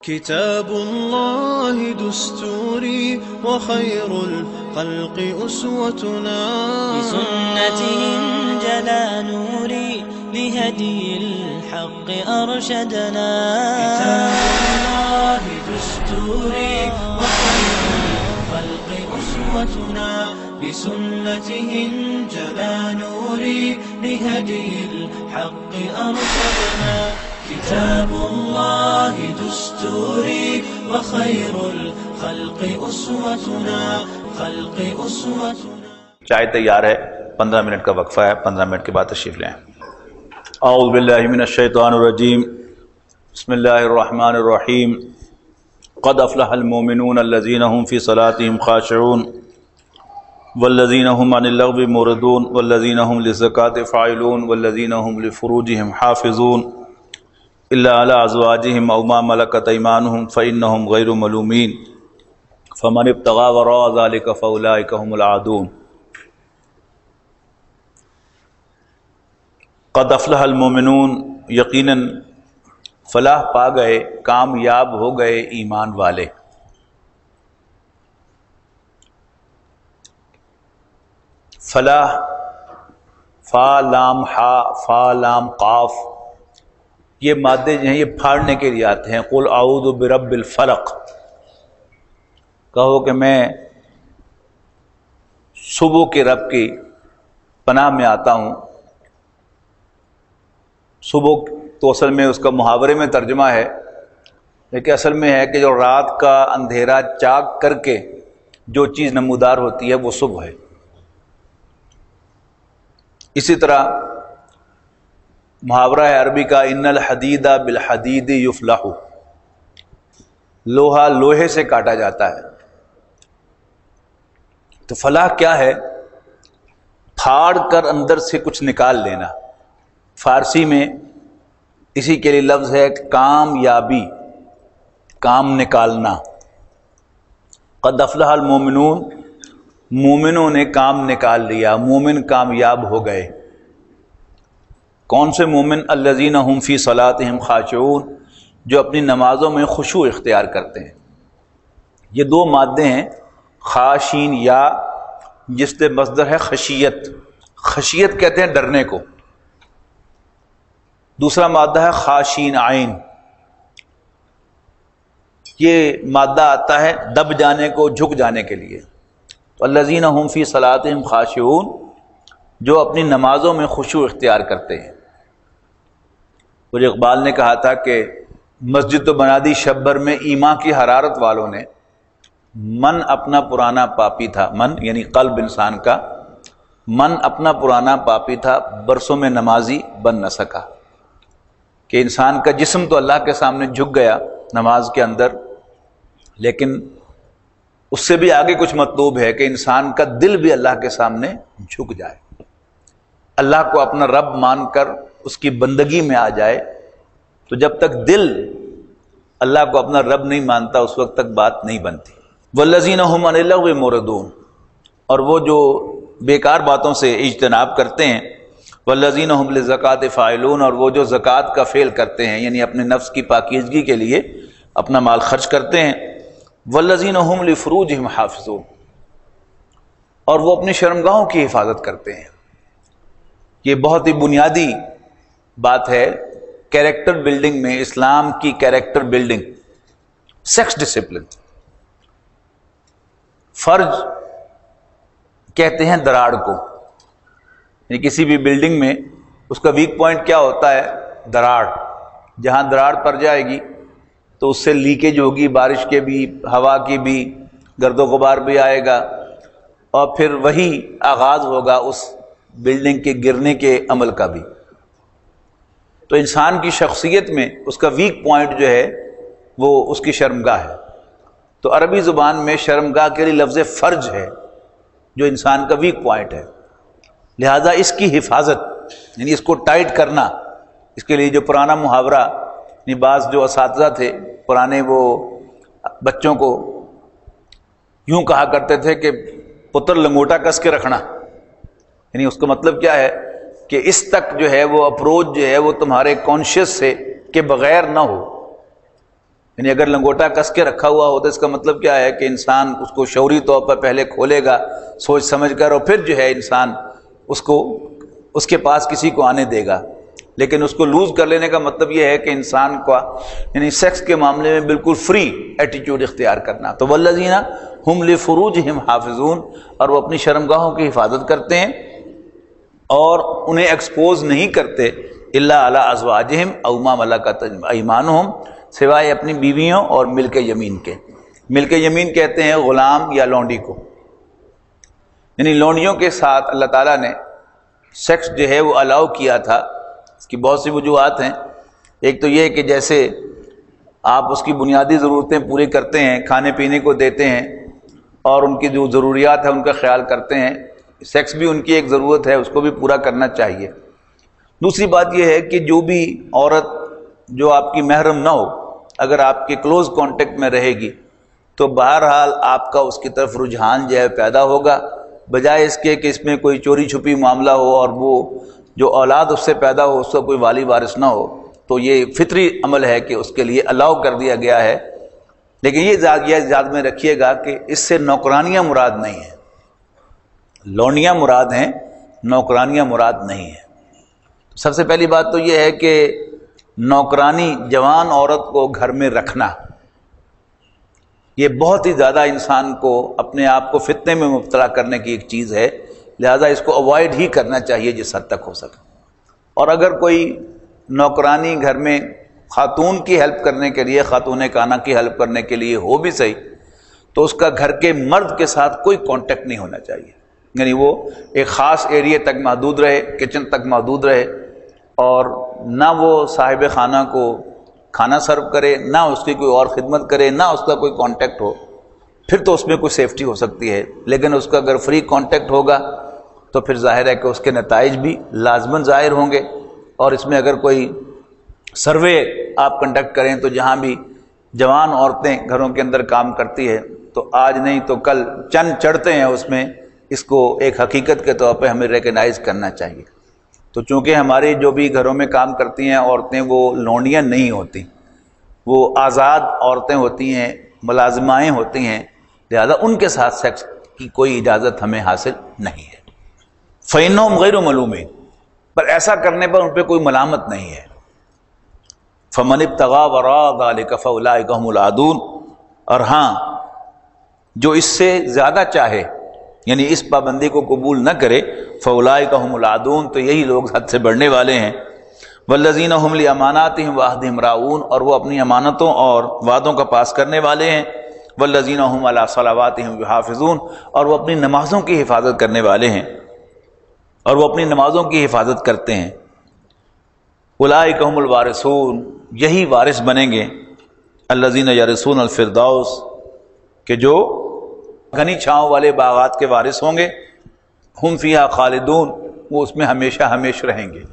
كتاب الله دستوري وخير الخلق أسوتنا بسنته انجلى نوري لهدي الحق أرشدنا كتاب الله دستوري وخير الخلق أسوتنا بسنته انجلى نوري لهدي الحق أرشدنا كتاب الله دستوري وخير الخلق أسوتنا چائے تیار ہے، 15 منٹ کا وقفہ ہے، 15 منٹ کے بعد تشریف لیں۔ اعوذ باللہ من الشیطان الرجیم، بسم اللہ الرحمن الرحیم۔ قد افلح المؤمنون الذین هم فی صلاتهم خاشعون والذین هم عن اللغو معرضون والذین هم للزکاة فاعلون والذین هم لفروجهم حافظون الا علی ازواجهم او ما ملکت ایمانهم فانهم غیر ملومین فمن ابتغى وراء ذلك فاولئک هم العادون۔ قد افلح المؤمنون، یقیناً فلاح پا گئے، کامیاب ہو گئے ایمان والے۔ فلاح، فا لام حا فا لام قاف، یہ مادے جو ہیں یہ پھاڑنے کے لیے آتے ہیں۔ قل اعوذ برب الفلق، کہو کہ میں صبح کے رب کی پناہ میں آتا ہوں۔ صبح تو اصل میں اس کا محاورے میں ترجمہ ہے، لیکن اصل میں ہے کہ جو رات کا اندھیرا چاک کر کے جو چیز نمودار ہوتی ہے وہ صبح ہے۔ اسی طرح محاورہ ہے عربی کا ان الحدید بالحدید یفلح، لوہا لوہے سے کاٹا جاتا ہے۔ تو فلاح کیا ہے؟ پھاڑ کر اندر سے کچھ نکال لینا۔ فارسی میں اسی کے لیے لفظ ہے کامیابی، کام نکالنا۔ قد افلح المومنون، مومنوں نے کام نکال لیا، مومن کامیاب ہو گئے۔ کون سے مومن؟ الذین هم فی صلاتهم خاشعون، جو اپنی نمازوں میں خشوع اختیار کرتے ہیں۔ یہ دو مادے ہیں، خاشین یا جس سے مصدر ہے خشیت، خشیت کہتے ہیں ڈرنے کو۔ دوسرا مادہ ہے خاشین عین، یہ مادہ آتا ہے دب جانے کو، جھک جانے کے لیے۔ تو الذین هم فی صلاتهم خاشعون، جو اپنی نمازوں میں خشوع اختیار کرتے ہیں۔ اور اقبال نے کہا تھا کہ مسجد تو بنا دی شب بھر میں ایمان کی حرارت والوں نے، من اپنا پرانا پاپی تھا، من یعنی قلب انسان کا، من اپنا پرانا پاپی تھا، برسوں میں نمازی بن نہ سکا۔ کہ انسان کا جسم تو اللہ کے سامنے جھک گیا نماز کے اندر، لیکن اس سے بھی آگے کچھ مطلوب ہے کہ انسان کا دل بھی اللہ کے سامنے جھک جائے، اللہ کو اپنا رب مان کر اس کی بندگی میں آ جائے۔ تو جب تک دل اللہ کو اپنا رب نہیں مانتا اس وقت تک بات نہیں بنتی۔ والذین هم عن اللغو معرضون، اور وہ جو بیکار باتوں سے اجتناب کرتے ہیں۔ والذین هم للزکاة فاعلون، اور وہ جو زکوٰۃ کا فعل کرتے ہیں، یعنی اپنے نفس کی پاکیزگی کے لیے اپنا مال خرچ کرتے ہیں۔ والذین هم لفروجهم حافظون، اور وہ اپنی شرمگاہوں کی حفاظت کرتے ہیں۔ یہ بہت ہی بنیادی بات ہے کیریکٹر بلڈنگ میں، اسلام کی کیریکٹر بلڈنگ، سیکس ڈسپلن۔ فرج کہتے ہیں دراڑ کو، یعنی کسی بھی بلڈنگ میں اس کا ویک پوائنٹ کیا ہوتا ہے؟ دراڑ۔ جہاں دراڑ پڑ جائے گی تو اس سے لیکیج ہوگی، بارش کے بھی، ہوا کی بھی، گرد و غبار بھی آئے گا، اور پھر وہی آغاز ہوگا اس بلڈنگ کے گرنے کے عمل کا بھی۔ تو انسان کی شخصیت میں اس کا ویک پوائنٹ جو ہے وہ اس کی شرمگاہ ہے۔ تو عربی زبان میں شرمگاہ کے لیے لفظ فرج ہے، جو انسان کا ویک پوائنٹ ہے۔ لہذا اس کی حفاظت، یعنی اس کو ٹائٹ کرنا، اس کے لیے جو پرانا محاورہ، یعنی بعض جو اساتذہ تھے پرانے، وہ بچوں کو یوں کہا کرتے تھے کہ پتر لنگوٹا کس کے رکھنا، یعنی اس کا مطلب کیا ہے کہ اس تک جو ہے وہ اپروچ جو ہے وہ تمہارے کانشیس سے کے بغیر نہ ہو، یعنی اگر لنگوٹا کس کے رکھا ہوا ہو تو اس کا مطلب کیا ہے کہ انسان اس کو شعوری طور پر پہلے کھولے گا سوچ سمجھ کر، اور پھر جو ہے انسان اس کے پاس کسی کو آنے دے گا. لیکن اس کو لوز کر لینے کا مطلب یہ ہے کہ انسان کا یعنی سیکس کے معاملے میں بالکل فری ایٹیٹیوڈ اختیار کرنا. تو والذین ہم لفروجہم حافظون، اور وہ اپنی شرمگاہوں کی حفاظت کرتے ہیں اور انہیں ایکسپوز نہیں کرتے الا علی ازواجہم او ما ملکت ایمانہم، سوائے اپنی بیویوں اور ملک یمین کے. ملک یمین کہتے ہیں غلام یا لونڈی کو، یعنی لونڈیوں کے ساتھ اللہ تعالیٰ نے سیکس جو ہے وہ الاؤ کیا تھا. اس کی بہت سی وجوہات ہیں. ایک تو یہ کہ جیسے آپ اس کی بنیادی ضرورتیں پوری کرتے ہیں، کھانے پینے کو دیتے ہیں اور ان کی جو ضروریات ہیں ان کا خیال کرتے ہیں، سیکس بھی ان کی ایک ضرورت ہے، اس کو بھی پورا کرنا چاہیے. دوسری بات یہ ہے کہ جو بھی عورت جو آپ کی محرم نہ ہو اگر آپ کے کلوز کانٹیکٹ میں رہے گی تو بہرحال آپ کا اس کی طرف رجحان جو ہے پیدا ہوگا، بجائے اس کے کہ اس میں کوئی چوری چھپی معاملہ ہو اور وہ جو اولاد اس سے پیدا ہو اس کا کوئی والی وارث نہ ہو. تو یہ فطری عمل ہے کہ اس کے لیے الاؤ کر دیا گیا ہے. لیکن یہ یاد میں رکھیے گا کہ اس سے نوکرانیاں مراد نہیں ہیں، لونڈیاں مراد ہیں، نوکرانیاں مراد نہیں ہیں. سب سے پہلی بات تو یہ ہے کہ نوکرانی جوان عورت کو گھر میں رکھنا یہ بہت ہی زیادہ انسان کو اپنے آپ کو فتنے میں مبتلا کرنے کی ایک چیز ہے، لہذا اس کو اوائڈ ہی کرنا چاہیے جس حد تک ہو سکے. اور اگر کوئی نوکرانی گھر میں خاتون کی ہیلپ کرنے کے لیے، خاتون کانا کی ہیلپ کرنے کے لیے ہو بھی صحیح، تو اس کا گھر کے مرد کے ساتھ کوئی کانٹیکٹ نہیں ہونا چاہیے. یعنی وہ ایک خاص ایریے تک محدود رہے، کچن تک محدود رہے، اور نہ وہ صاحب خانہ کو کھانا سرو کرے، نہ اس کی کوئی اور خدمت کرے، نہ اس کا کوئی کانٹیکٹ ہو. پھر تو اس میں کوئی سیفٹی ہو سکتی ہے. لیکن اس کا اگر فری کانٹیکٹ ہوگا تو پھر ظاہر ہے کہ اس کے نتائج بھی لازماً ظاہر ہوں گے. اور اس میں اگر کوئی سروے آپ کنڈکٹ کریں تو جہاں بھی جوان عورتیں گھروں کے اندر کام کرتی ہے تو آج نہیں تو کل چند چڑھتے ہیں اس میں، اس کو ایک حقیقت کے طور پہ ہمیں ریکگنائز کرنا چاہیے. تو چونکہ ہماری جو بھی گھروں میں کام کرتی ہیں عورتیں وہ لونڈیاں نہیں ہوتی، وہ آزاد عورتیں ہوتی ہیں، ملازمائیں ہوتی ہیں، لہذا ان کے ساتھ سیکس کی کوئی اجازت ہمیں حاصل نہیں ہے. فَإِنَّهُمْ غَيْرُ مَلُومِينَ، پر ایسا کرنے پر ان پہ کوئی ملامت نہیں ہے. فَمَنِ ابْتَغَىٰ وَرَاءَ ذَٰلِكَ فَأُولَٰئِكَ هُمُ الْعَادُونَ، اور ہاں جو اس سے زیادہ چاہے یعنی اس پابندی کو قبول نہ کرے، فَأُولَٰئِكَ هُمُ الْعَادُونَ، تو یہی لوگ حد سے بڑھنے والے ہیں. وَالَّذِينَ هُمْ لِأَمَانَاتِهِمْ وَعَهْدِهِمْ رَاعُونَ، اور وہ اپنی امانتوں اور وعدوں کا پاس کرنے والے ہیں. وَالَّذِينَ هُمْ عَلَىٰ صَلَوَاتِهِمْ يُحَافِظُونَ، اور وہ اپنی نمازوں کی حفاظت کرنے والے ہیں، اور وہ اپنی نمازوں کی حفاظت کرتے ہیں. اولئک هم الوارثون، یہی وارث بنیں گے. الذین یرثون الفردوس، کہ جو گھنی چھاؤں والے باغات کے وارث ہوں گے. ہم فیہا خالدون، وہ اس میں ہمیشہ ہمیشہ رہیں گے.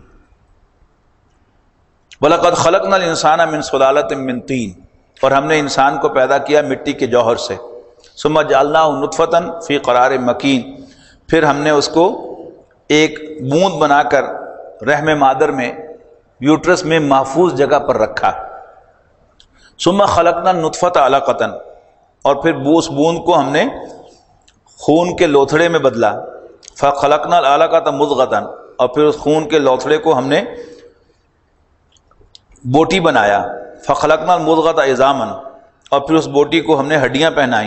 وَلَقَدْ خَلَقْنَا الْإِنسَانَ مِنْ صُلَالَةٍ مِّن طِينٍ، اور ہم نے انسان کو پیدا کیا مٹی کے جوہر سے. ثُمَّ جَعَلْنَاهُ نُطْفَةً فِي قَرَارٍ مَّكِينٍ، پھر ہم نے اس کو ایک بوند بنا کر رحم مادر میں، یوٹرس میں محفوظ جگہ پر رکھا. ثُمَّ خَلَقْنَا النُّطْفَةَ عَلَقَةً، اور پھر اس بوند کو ہم نے خون کے لوتھڑے میں بدلا. فَخَلَقْنَا الْعَلَقَةَ مُضْغَةً، اور پھر اس خون کے لوتھڑے کو ہم نے بوٹی بنایا. فَخَلَقْنَا الْمُضْغَةَ عِظَامًا، اور پھر اس بوٹی کو ہم نے ہڈیاں پہنائیں.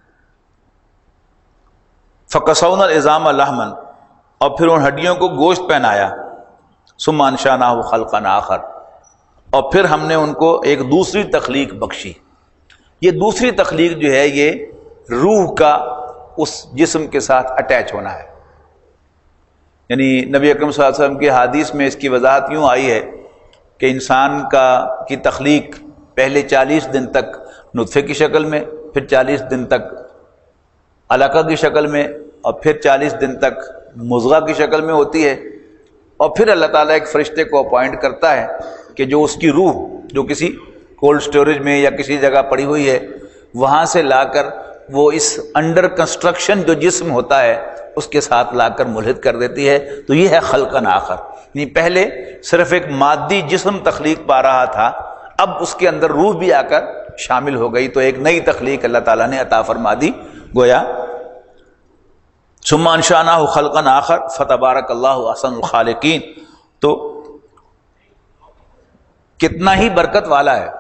فَكَسَوْنَا الْعِظَامَ لَحْمًا، اور پھر ان ہڈیوں کو گوشت پہنایا. ثُمَّ أَنشَأْنَاهُ خَلْقًا آخَرَ، اور پھر ہم نے ان کو ایک دوسری تخلیق بخشی. یہ دوسری تخلیق جو ہے یہ روح کا اس جسم کے ساتھ اٹیچ ہونا ہے. یعنی نبی اکرم صلی اللہ علیہ وسلم کی حدیث میں اس کی وضاحت یوں آئی ہے کہ انسان کی تخلیق پہلے 40 دن تک نطفے کی شکل میں، پھر 40 دن تک علقہ کی شکل میں، اور پھر 40 دن تک مضغہ کی شکل میں ہوتی ہے. اور پھر اللہ تعالیٰ ایک فرشتے کو اپوائنٹ کرتا ہے کہ جو اس کی روح جو کسی کولڈ سٹوریج میں یا کسی جگہ پڑی ہوئی ہے وہاں سے لا کر وہ اس انڈر کنسٹرکشن جو جسم ہوتا ہے اس کے ساتھ لا کر ملحد کر دیتی ہے. تو یہ ہے خلقاً آخر. یعنی پہلے صرف ایک مادی جسم تخلیق پا رہا تھا، اب اس کے اندر روح بھی آ کر شامل ہو گئی، تو ایک نئی تخلیق اللہ تعالیٰ نے عطا فرما دی گویا. ثم انشأناه خلقا آخر فتبارک اللہ احسن الخالقین. تو کتنا ہی برکت والا ہے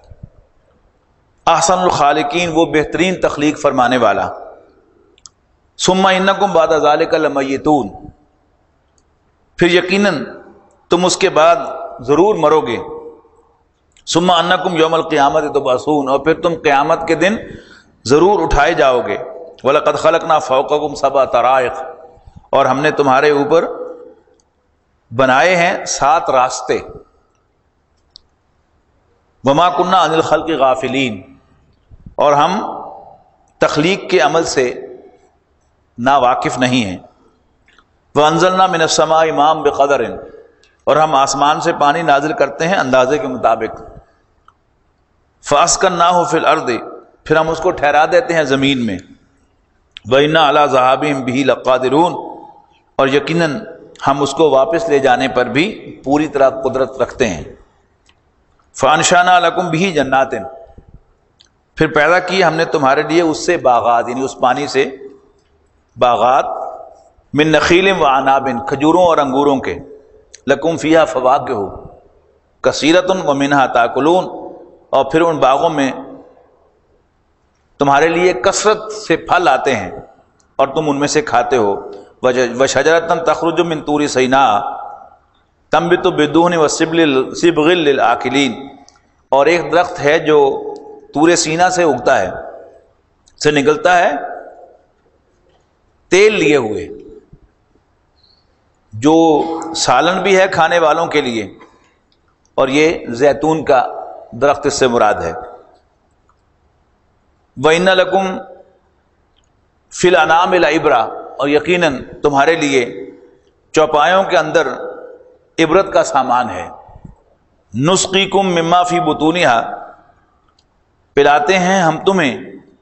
احسن الخالقین، وہ بہترین تخلیق فرمانے والا. ثم انکم بعد ذلک لمیتون، پھر یقیناً تم اس کے بعد ضرور مرو گے. ثم انکم یوم القیامت تبعثون، اور پھر تم قیامت کے دن ضرور اٹھائے جاؤ گے. وَلَقَدْ خَلَقْنَا فَوْقَكُمْ سَبْعَ طَرَائِقَ، اور ہم نے تمہارے اوپر بنائے ہیں 7 راستے. وَمَا كُنَّا عَنِ الْخَلْقِ غَافِلِينَ، اور ہم تخلیق کے عمل سے نا واقف نہیں ہیں. وَأَنزَلْنَا مِنَ السَّمَاءِ مَاءً بِقَدَرٍ، اور ہم آسمان سے پانی نازل کرتے ہیں اندازے کے مطابق. فَأَسْكَنَّاهُ فِي الْأَرْضِ، پھر ہم اس کو ٹھہرا دیتے ہیں زمین میں. وَإِنَّا عَلَىٰ ذَهَابِهِمْ بِهِ لَقَادِرُونَ، اور یقیناً ہم اس کو واپس لے جانے پر بھی پوری طرح قدرت رکھتے ہیں. فَأَنشَأْنَا لَكُمْ بِهِ جَنَّاتٍ، پھر پیدا کی ہم نے تمہارے لیے اس سے باغات، یعنی اس پانی سے باغات. من نخیل وعناب، کھجوروں اور انگوروں کے. لکم فیہا فواکہ کثیرۃ ومنہا تاکلون، اور پھر ان باغوں میں تمہارے لیے کثرت سے پھل آتے ہیں اور تم ان میں سے کھاتے ہو. وشجرۃ تخرج من طور سیناء تنبت بدہن وصبغ للآکلین، اور ایک درخت ہے جو طور سینا سے اگتا ہے، سے نکلتا ہے تیل لیے ہوئے، جو سالن بھی ہے کھانے والوں کے لیے، اور یہ زیتون کا درخت اس سے مراد ہے. وَإِنَّ لَكُمْ فِي الْأَنْعَامِ لَعِبْرَةً، اور یقیناً تمہارے لیے چوپایوں کے اندر عبرت کا سامان ہے. نُسْقِيكُم مِّمَّا فِي بُطُونِهَا، پلاتے ہیں ہم تمہیں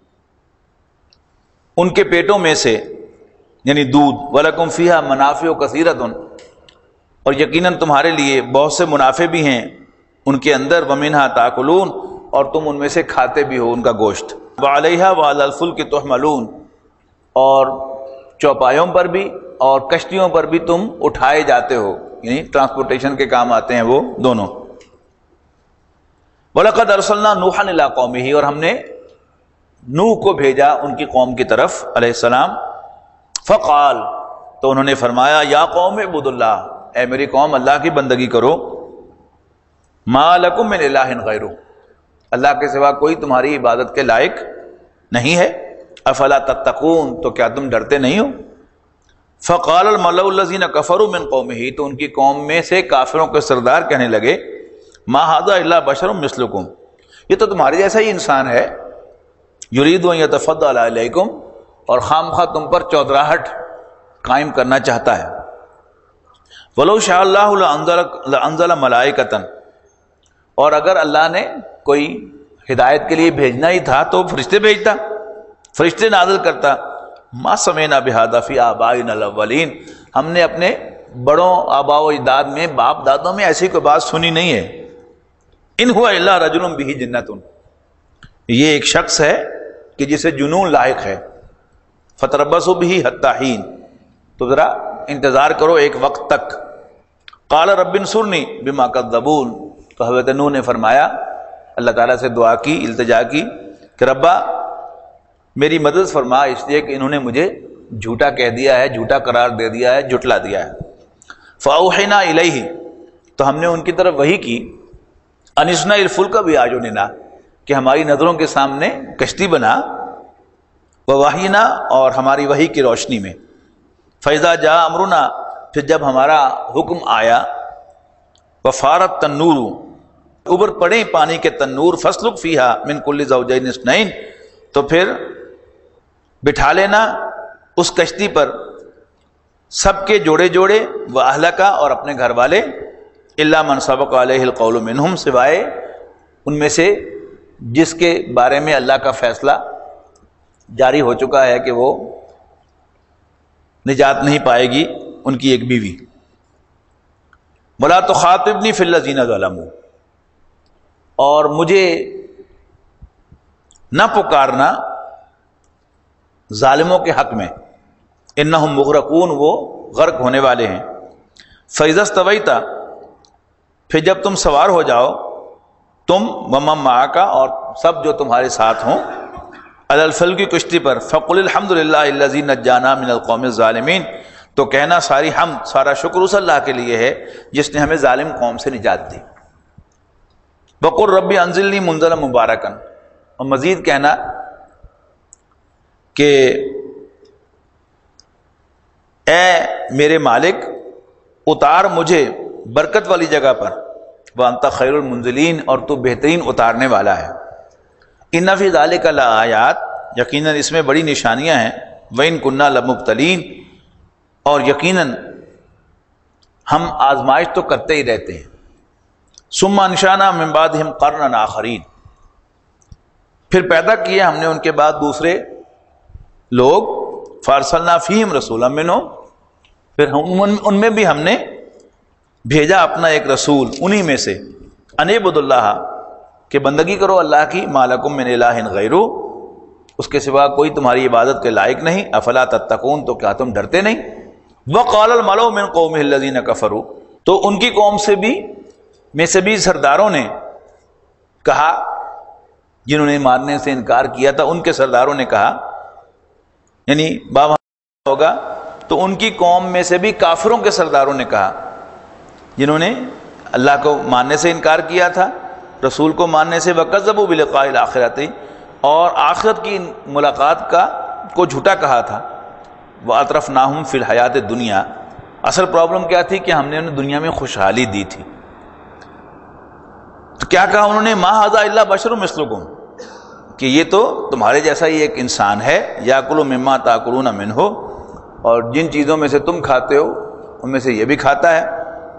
ان کے پیٹوں میں سے، یعنی دودھ. وَلَكُمْ فِيهَا مَنَافِعُ كَثِيرَةٌ، اور یقیناً تمہارے لیے بہت سے منافع بھی ہیں ان کے اندر. وَمِنْهَا تَأْكُلُونَ، اور تم ان میں سے کھاتے بھی ہو ان کا گوشت. وَعَلَيْهَا وَعَلَى الْفُلْكِ تُحْمَلُونَ، اور چوپایوں پر بھی اور کشتیوں پر بھی تم اٹھائے جاتے ہو، یعنی ٹرانسپورٹیشن کے کام آتے ہیں وہ دونوں. وَلَقَدْ أَرْسَلْنَا نُوحًا إِلَىٰ قَوْمِهِ، اور ہم نے نوح کو بھیجا ان کی قوم کی طرف علیہ السلام. فقال، تو انہوں نے فرمایا، یا قوم اعبدوا اللہ، اے میری قوم اللہ کی بندگی کرو. ما لکم من الہ غیرہ، اللہ کے سوا کوئی تمہاری عبادت کے لائق نہیں ہے. افلا تتقون، تو کیا تم ڈرتے نہیں ہو. فقال الملأ الذین کفروا من قومہ، تو ان کی قوم میں سے کافروں کے سردار کہنے لگے، ما ھذا الا بشر مثلکم، یہ تو تمہارے جیسا ہی انسان ہے. یرید ان یتفضل علیکم، اور خام خواہ تم پر چودراہٹ قائم کرنا چاہتا ہے. ولو شاء اللہ لانزل ملائکۃ، اور اگر اللہ نے کوئی ہدایت کے لیے بھیجنا ہی تھا تو فرشتے بھیجتا، فرشتے نازل کرتا. ما سمعنا بہذا فی آبائنا الاولین، ہم نے اپنے بڑوں آباء و اجداد میں، باپ دادوں میں ایسی کوئی بات سنی نہیں ہے. ان ہوا الا رجل بہ جنۃ، یہ ایک شخص ہے کہ جسے جنون لاحق ہے. فتربصوا بہ حتی حین، تو ذرا انتظار کرو ایک وقت تک. قال رب انصرنی بما کذبون، تو حضرت نوح نے فرمایا، اللہ تعالیٰ سے دعا کی، التجا کی کہ ربا میری مدد فرما، اس لیے کہ انہوں نے مجھے جھوٹا کہہ دیا ہے، جھوٹا قرار دے دیا ہے، جھٹلا دیا ہے. فاوحینا الیہ، تو ہم نے ان کی طرف وحی کی، ان اصنع الفلک باعیننا، کہ ہماری نظروں کے سامنے کشتی بنا، ووحینا، اور ہماری وحی کی روشنی میں. فاذا جاء امرنا، پھر جب ہمارا حکم آیا، وفارت تنور، ابر پڑے پانی کے تنور، فاسلک فیہا من کل زوجین اثنین، تو پھر بٹھا لینا اس کشتی پر سب کے جوڑے جوڑے، واہلک، اور اپنے گھر والے، الا من سبق علیہ القول منہم، سوائے ان میں سے جس کے بارے میں اللہ کا فیصلہ جاری ہو چکا ہے کہ وہ نجات نہیں پائے گی، ان کی ایک بیوی. ولا تخاطبنی فی الذین ظلموا، اور مجھے نہ پکارنا ظالموں کے حق میں، انہم مغرقون، وہ غرق ہونے والے ہیں۔ فَإِذَا اسْتَوَيْتَ، پھر جب تم سوار ہو جاؤ، تم وَمَن مَّعَكَ، اور سب جو تمہارے ساتھ ہوں، عَلَى الْفُلْكِ کی کشتی پر، فَقُلِ الْحَمْدُ لِلَّهِ الَّذِي نَجَّانَا مِنَ الْقَوْمِ الظَّالِمِينَ، تو کہنا ساری حمد، سارا شکر اس اللہ کے لیے ہے جس نے ہمیں ظالم قوم سے نجات دی۔ وَقُلْ رَبِّ أَنزِلْنِي مُنزَلًا مُبَارَكًا، اور مزید کہنا کہ اے میرے مالک اتار مجھے برکت والی جگہ پر، وَأَنْتَ خَيْرُ الْمُنزِلِينَ، اور تو بہترین اتارنے والا ہے۔ إِنَّ فِي ذَلِكَ لَآيَاتٍ، یقیناً اس میں بڑی نشانیاں ہیں، وَإِن كُنَّا لَمُبْتَلِينَ، اور یقیناً ہم آزمائش تو کرتے ہی رہتے ہیں۔ ثُمَّ أَنشَأْنَا مِن بَعْدِهِمْ قَرْنًا آخَرِينَ، پھر پیدا کیے ہم نے ان کے بعد دوسرے لوگ، فَأَرْسَلْنَا فِيهِمْ رَسُولًا مِّنْهُمْ، پھر ان میں بھی ہم نے بھیجا اپنا ایک رسول انہی میں سے، أَنِ اعْبُدُوا اللَّهَ، کہ بندگی کرو اللہ کی، مَا لَكُم مِّنْ إِلَٰهٍ غَيْرُهُ، اس کے سوا کوئی تمہاری عبادت کے لائق نہیں، أَفَلَا تَتَّقُونَ، تو کیا تم ڈرتے نہیں؟ وَقَالَ الْمَلَأُ مِنْ قَوْمِهِ الَّذِينَ كَفَرُوا، تو ان کی قوم سے بھی میں سے بھی سرداروں نے کہا، جنہوں نے ماننے سے انکار کیا تھا، ان کے سرداروں نے کہا، یعنی بابا ہوگا تو ان کی قوم میں سے بھی کافروں کے سرداروں نے کہا، جنہوں نے اللہ کو ماننے سے انکار کیا تھا، رسول کو ماننے سے، وَكَذَّبُوا بِلِقَاءِ الْآخِرَةِ، اور آخرت کی ملاقات کو جھوٹا کہا تھا، وَأَتْرَفْنَاهُمْ فِي الْحَيَاةِ الدُّنْيَا، اصل پرابلم کیا تھی کہ ہم نے انہیں دنیا میں خوشحالی دی تھی۔ تو کیا کہا انہوں نے، مَا هَذَا إِلَّا بَشَرٌ مِثْلُكُمْ، کہ یہ تو تمہارے جیسا ہی ایک انسان ہے، یَأْکُلُ مِمَّا تَأْکُلُونَ مِنْهُ، اور جن چیزوں میں سے تم کھاتے ہو ان میں سے یہ بھی کھاتا ہے،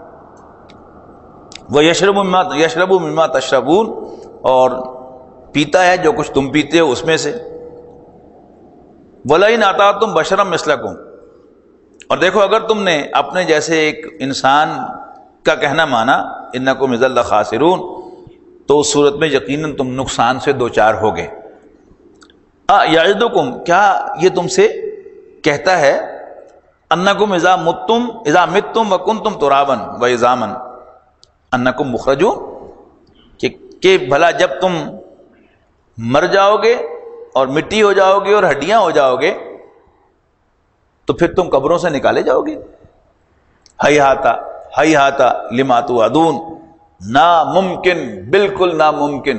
وَيَشْرَبُ مِمَّا تَشْرَبُونَ، اور پیتا ہے جو کچھ تم پیتے ہو اس میں سے، وَلَئِنْ أَطَعْتُمْ بَشَرًا مِثْلَكُمْ، اور دیکھو اگر تم نے اپنے جیسے ایک انسان کا کہنا مانا، إِنَّكُمْ إِذًا لَخَاسِرُونَ، تو اس صورت میں یقیناً تم نقصان سے دوچار ہوگے۔ یعدکم، کیا یہ تم سے کہتا ہے، انکم اذا متم وکنتم ترابا وعظاما انکم مخرجون، کہ بھلا جب تم مر جاؤ گے اور مٹی ہو جاؤ گے اور ہڈیاں ہو جاؤ گے تو پھر تم قبروں سے نکالے جاؤ گے؟ ہیہاتا لما توعدون، ناممکن، بالکل ناممکن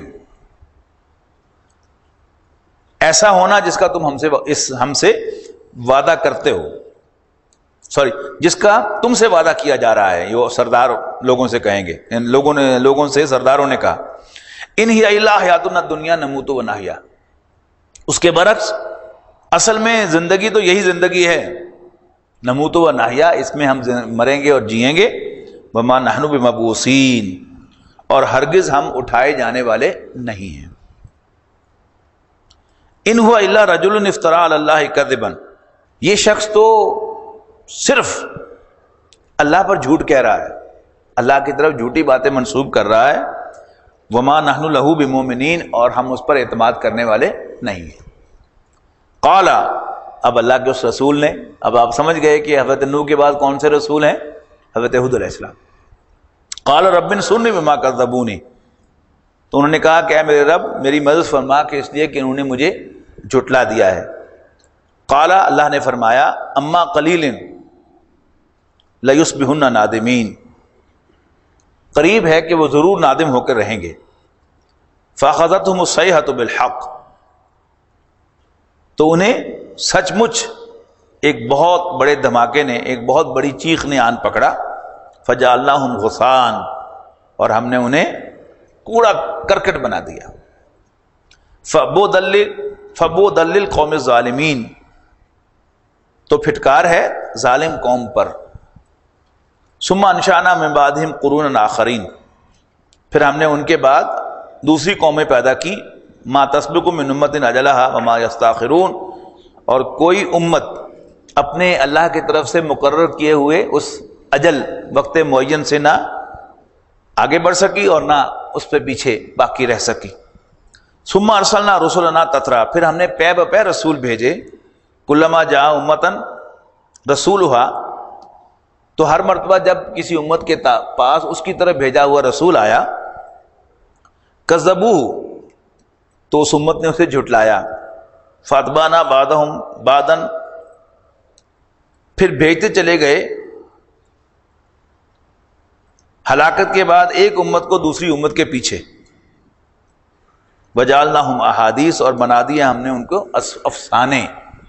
ایسا ہونا جس کا تم ہم سے وعدہ کرتے ہو، جس کا تم سے وعدہ کیا جا رہا ہے۔ یہ سردار لوگوں سے کہیں گے، لوگوں سے سرداروں نے کہا، ان ہی الا حیاتنا الدنیا نموت و نحیا، اس کے برعکس اصل میں زندگی تو یہی زندگی ہے، نموت و نحیا، اس میں ہم مریں گے اور جئیں گے، وما نحن بمبعوثین، اور ہرگز ہم اٹھائے جانے والے نہیں ہیں۔ ان هو الا رجل افترى على الله كذبا، یہ شخص تو صرف اللہ پر جھوٹ کہہ رہا ہے، اللہ کی طرف جھوٹی باتیں منسوب کر رہا ہے، وما نحن له بمؤمنین، اور ہم اس پر اعتماد کرنے والے نہیں ہیں۔ قال، اب اللہ کے اس رسول نے، اب آپ سمجھ گئے کہ حضرت نوح کے بعد کون سے رسول ہیں؟ حضرت ہود علیہ السلام۔ قال رب انصرنی بما کذبونی، تو انہوں نے کہا کہ اے میرے رب میری مدد فرما، کہ اس لیے کہ انہوں نے مجھے جھٹلا دیا ہے۔ قال، اللہ نے فرمایا، اما قلیل لیصبحن نادمین، قریب ہے کہ وہ ضرور نادم ہو کر رہیں گے۔ فاخذتهم الصیحۃ بالحق، تو انہیں سچ مچ ایک بہت بڑے دھماکے نے، ایک بہت بڑی چیخ نے آن پکڑا۔ فجعلناہم غثاء، اور ہم نے انہیں کوڑا کرکٹ بنا دیا۔ فبعدا للقوم الظالمین، تو پھٹکار ہے ظالم قوم پر۔ ثم انشأنا من بعدہم قرونا آخرین، پھر ہم نے ان کے بعد دوسری قومیں پیدا کی۔ ما تسبق من امت اجلہا وما یستاخرون، اور کوئی امت اپنے اللہ کی طرف سے مقرر کیے ہوئے اس اجل وقت معین سے نہ آگے بڑھ سکی اور نہ اس پہ پیچھے باقی رہ سکی۔ ثم ارسلنا رسلنا تترا، پھر ہم نے پے بپے رسول بھیجے، کلما جاء امتن رسولھا، تو ہر مرتبہ جب کسی امت کے پاس اس کی طرف بھیجا ہوا رسول آیا، کذبوہ، تو اس امت نے اسے جھٹلایا، فاتبعنا بعضهم بعضا، پھر بھیجتے چلے گئے ہلاکت کے بعد ایک امت کو دوسری امت کے پیچھے، وجعلناہم احادیث، اور بنا دیا ہم نے ان کو افسانے،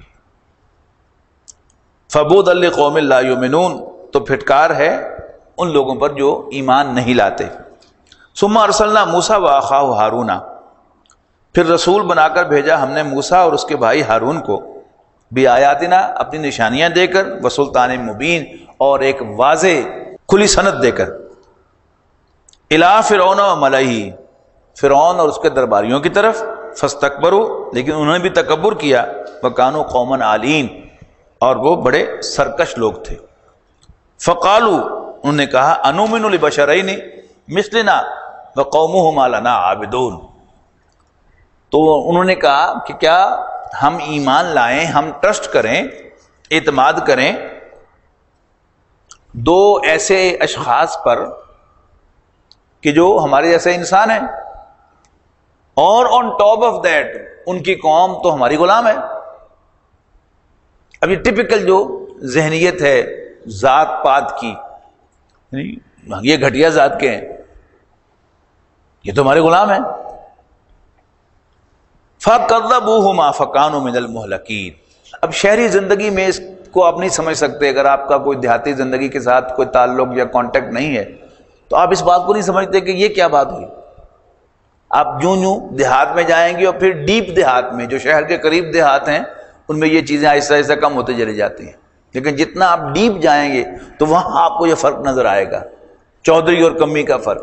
فبعدا لقوم لا یؤمنون، تو پھٹکار ہے ان لوگوں پر جو ایمان نہیں لاتے۔ ثم ارسلنا موسیٰ واخاہ ہارون، پھر رسول بنا کر بھیجا ہم نے موسیٰ اور اس کے بھائی ہارون کو، بآیاتنا، اپنی نشانیاں دے کر، وسلطان مبین، اور ایک واضح کھلی سند دے کر، الی فرعون و ملئہ، فرعون اور اس کے درباریوں کی طرف، فاستکبروا، لیکن انہوں نے بھی تکبر کیا، وکانوا قوما عالین، اور وہ بڑے سرکش لوگ تھے۔ فقالوا، انہوں نے کہا، انؤمن لبشرین مثلنا وقومہما لنا عابدون، تو انہوں نے کہا کہ کیا ہم ایمان لائیں، ہم ٹرسٹ کریں، اعتماد کریں دو ایسے اشخاص پر کہ جو ہمارے جیسے انسان ہیں، اور آن ٹاپ آف دیٹ ان کی قوم تو ہماری غلام ہے۔ اب یہ ٹپیکل جو ذہنیت ہے ذات پات کی، یہ گھٹیا ذات کے ہیں، یہ تو ہمارے غلام ہیں۔ فَكَذَّبُوهُمَا فَكَانُوا مِنَ الْمُهْلَكِينَ۔ اب شہری زندگی میں اس کو آپ نہیں سمجھ سکتے، اگر آپ کا کوئی دیہاتی زندگی کے ساتھ کوئی تعلق یا کانٹیکٹ نہیں ہے تو آپ اس بات کو نہیں سمجھتے کہ یہ کیا بات ہوئی۔ آپ جوں دیہات میں جائیں گے، اور پھر ڈیپ دیہات میں، جو شہر کے قریب دیہات ہیں، ان میں یہ چیزیں آہستہ آہستہ کم ہوتے چلی جاتی ہیں، لیکن جتنا آپ ڈیپ جائیں گے تو وہاں آپ کو یہ فرق نظر آئے گا، چودھری اور کمی کا فرق۔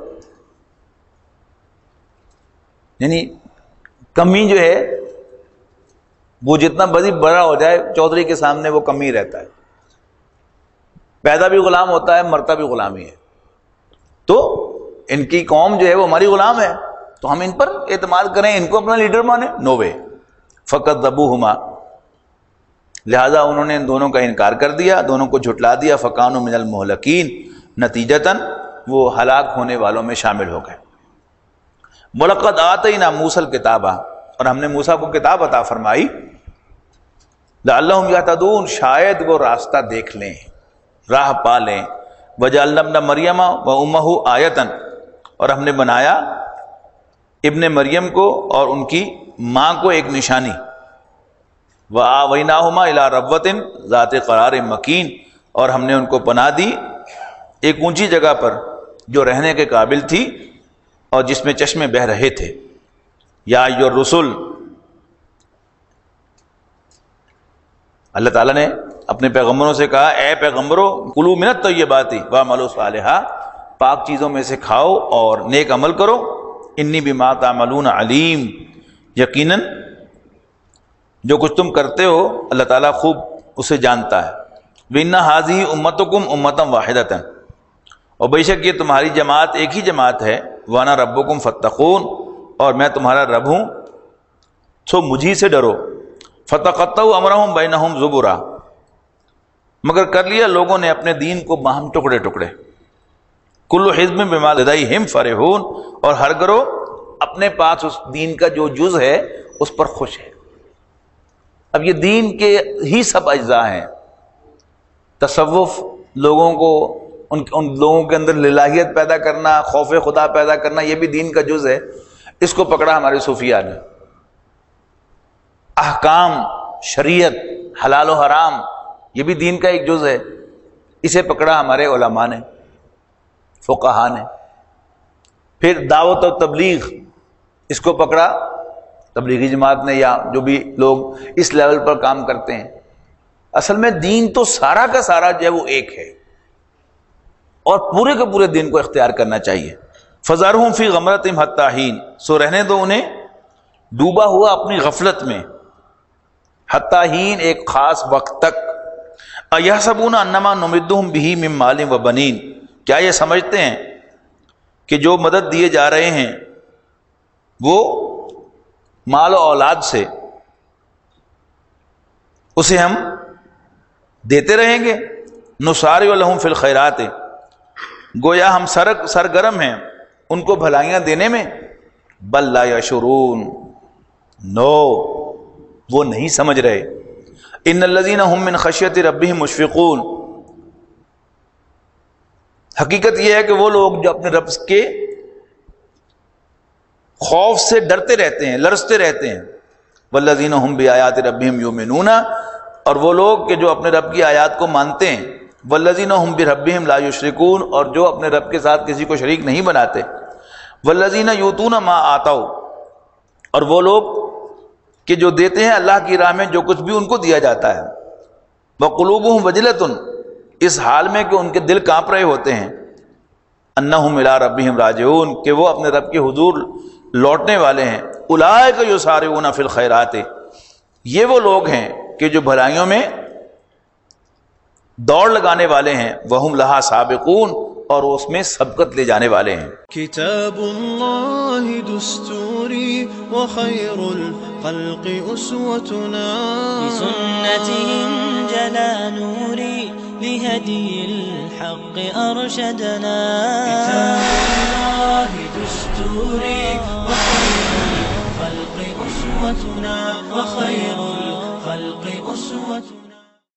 یعنی کمی جو ہے وہ جتنا بڑا ہو جائے، چودھری کے سامنے وہ کمی رہتا ہے، پیدا بھی غلام ہوتا ہے، مرتا بھی غلامی ہے۔ تو ان کی قوم جو ہے وہ ہماری غلام ہے، تو ہم ان پر اعتماد کریں، ان کو اپنا لیڈر مانیں؟ نو وے۔ فَكَذَّبُوهُمَا، لہذا انہوں نے ان دونوں کا انکار کر دیا، دونوں کو جھٹلا دیا، فَكَانُوا مِنَ الْمُهْلَكِينَ، نتیجتاً وہ ہلاک ہونے والوں میں شامل ہو گئے۔ وَلَقَدْ آتَيْنَا مُوسَى الْكِتَابَ، اور ہم نے موسیٰ کو کتاب عطا فرمائی، لَعَلَّهُمْ يَهْتَدُونَ، شاید وہ راستہ دیکھ لیں، راہ پا لیں۔ وَجَعَلْنَا ابْنَ مَرْيَمَ وَأُمَّهُ آیَةً، اور ہم نے بنایا ابن مریم کو اور ان کی ماں کو ایک نشانی۔ وَآوَيْنَاهُمَا إِلَىٰ رَبْوَةٍ ذَاتِ قَرَارٍ مَّكِينٍ، اور ہم نے ان کو پناہ دی ایک اونچی جگہ پر جو رہنے کے قابل تھی اور جس میں چشمے بہہ رہے تھے۔ یا ایھا الرسل، اللہ تعالیٰ نے اپنے پیغمبروں سے کہا، اے پیغمبروں، کلوا من الطیبات واعملوا صالحا، پاک چیزوں میں سے کھاؤ اور نیک عمل کرو، انی بما تعملون علیم، یقیناً جو کچھ تم کرتے ہو اللہ تعالیٰ خوب اسے جانتا ہے۔ وَإِنَّ هَٰذِهِ أُمَّتُكُمْ أُمَّةً وَاحِدَةً، اور بے شک یہ تمہاری جماعت ایک ہی جماعت ہے، وَأَنَا رَبُّكُمْ فَاتَّقُونِ، اور میں تمہارا رب ہوں سو مجھی سے ڈرو۔ فَتَقَطَّعُوا أَمْرَهُمْ بَيْنَهُمْ زُبُرًا، مگر کر لیا لوگوں نے اپنے دین کو باہم ٹکڑے ٹکڑے۔ كُلُّ حِزْبٍ بِمَا لَدَيْهِمْ فَرِحُونَ، اور ہر گروہ اپنے پاس اس دین کا جو جز ہے اس پر خوش ہے۔ اب یہ دین کے ہی سب اجزاء ہیں، تصوف لوگوں کو ان لوگوں کے اندر الہیت پیدا کرنا، خوف خدا پیدا کرنا، یہ بھی دین کا جز ہے، اس کو پکڑا ہمارے صوفیاء نے۔ احکام، شریعت، حلال و حرام، یہ بھی دین کا ایک جز ہے، اسے پکڑا ہمارے علماء نے، فقہاء نے۔ پھر دعوت و تبلیغ، اس کو پکڑا تبلیغی جماعت نے، یا جو بھی لوگ اس لیول پر کام کرتے ہیں۔ اصل میں دین تو سارا کا سارا جو ہے وہ ایک ہے، اور پورے کے پورے دین کو اختیار کرنا چاہیے۔ فَذَرْهُمْ فِي غَمْرَتِهِمْ حَتَّىٰ حِينٍ، سو رہنے دو انہیں ڈوبا ہوا اپنی غفلت میں، حتیٰ حین، ایک خاص وقت تک۔ أَيَحْسَبُونَ أَنَّمَا نُمِدُّهُمْ بِهِ مِن مَّالٍ وَبَنِينَ، کیا یہ سمجھتے ہیں کہ جو مدد دیے جا رہے ہیں وہ مال و اولاد سے اسے ہم دیتے رہیں گے. نسارع لہم فی الخیرات، گویا ہم سرگرم ہیں ان کو بھلائیاں دینے میں. بل لا یشعرون، نو وہ نہیں سمجھ رہے. ان الذین هم من خشیۃ ربہم مشفقون، حقیقت یہ ہے کہ وہ لوگ جو اپنے رب کے خوف سے ڈرتے رہتے ہیں، لرزتے رہتے ہیں. والذین هم بآیات ربہم یؤمنون، اور وہ لوگ کہ جو اپنے رب کی آیات کو مانتے ہیں. والذین هم بربہم لا یشرکون، اور جو اپنے رب کے ساتھ کسی کو شریک نہیں بناتے. والذین یؤتون ما آتوا، اور وہ لوگ کہ جو دیتے ہیں اللہ کی راہ میں جو کچھ بھی ان کو دیا جاتا ہے. وقلوبہم وجلۃ، اس حال میں کہ ان کے دل کانپ رہے ہوتے ہیں. انہم الی ربہم راجعون، کہ وہ اپنے رب کے حضور لوٹنے والے ہیں. اولئک یسارعون فی الخیرات، یہ وہ لوگ ہیں کہ جو بھلائیوں میں دوڑ لگانے والے ہیں. وہم لہا سابقون، اور اس میں سبقت لے جانے والے ہیں. کتاب اللہ دستوری وخیر الخلق اسوتنا بسنتهم جلا نوری لهدي الحق أرشدنا. كتاب الله دستوري وخير الخلق أسوتنا، وخير الخلق أسوتنا.